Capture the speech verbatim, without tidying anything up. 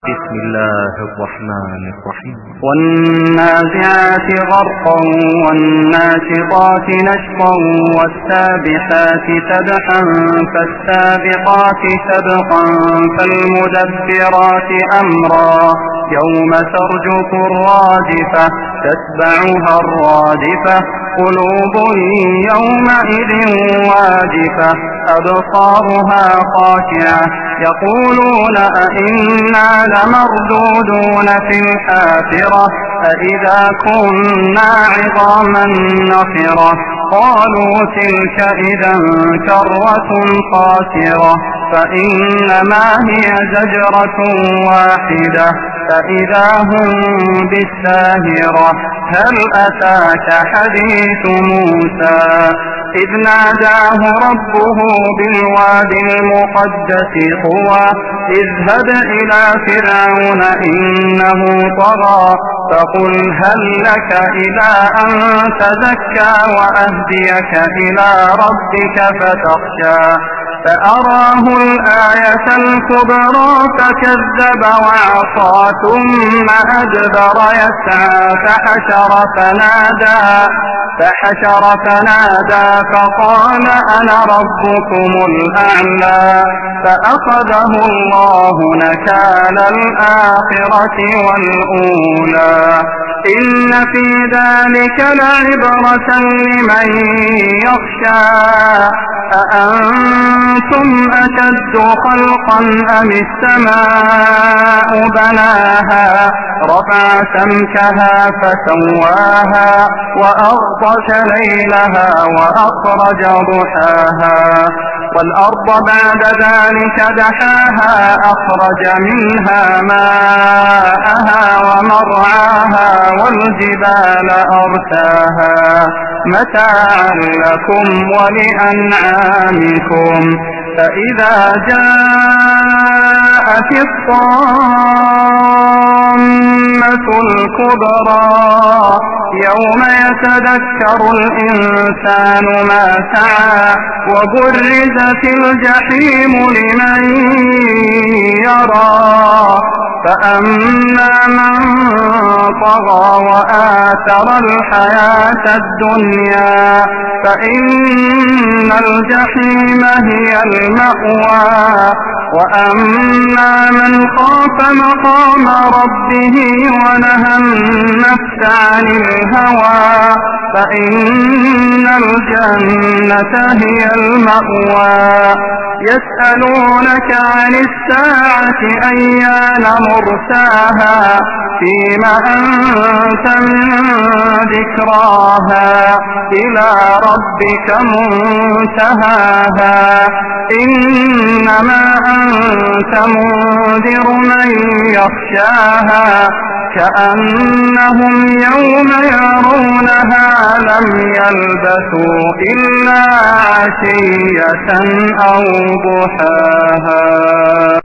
بسم الله الرحمن الرحيم. والنازعات غرقا والناشطات نشطا والسابحات سبحا فالسابقات سبقا فالمدبرات أمرا يوم ترجف الراجفة تتبعها الرادفة قلوب يومئذ واجفة أبصارها خاشعة يقولون أئنا لمردودون في الحافرة أئذا كنا عظاما نخرة قالوا تلك إذا كرة خاسرة فإنما هي زجرة واحدة فإذا هم بالساهرة هل أتاك حديث موسى إذ ناداه ربه بالوادي المقدس طوى اذهب إلى فرعون إنه طغى فقل هل لك إلى أن تزكى وأهديك إلى ربك فتخشى فأراه الآية الكبرى فكذب وعصى ثم أدبر يسعى فحشر فنادى فحشر فنادى فقال أنا ربكم الأعلى فأخذه الله نكال الآخرة والأولى إن في ذلك لعبرة لمن يخشى أأنتم أشد خلقا أم السماء بناها رفع سمكها فسواها وأغطش ليلها وأخرج ضحاها والأرض بعد ذلك دحاها أخرج منها ماءها ومرعاها والجبال أرساها متاعا لكم ولأنعامكم فإذا جاءت الطامة الكبرى يوم يتذكر الإنسان ما سعى وبرزت الجحيم لمن يرى فأما من طغى وآثر الحياة الدنيا فإن الجحيم هي المأوى وأما من خاف مقام ربه ونهى النفس عن الهوى فإن الجنة هي المأوى يسألونك عن الساعة أيان مرساها فيم أنت من ذكراها إلى ربك منتهاها إنما أنت منذر من يخشاها كأنهم يوم يرونها لم يلبثوا إلا عشية أو ضحاها.